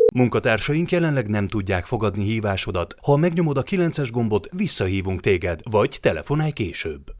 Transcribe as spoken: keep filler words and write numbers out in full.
Munkatársaink jelenleg nem tudják fogadni hívásodat. Ha megnyomod a kilences gombot, visszahívunk téged, vagy telefonálj később.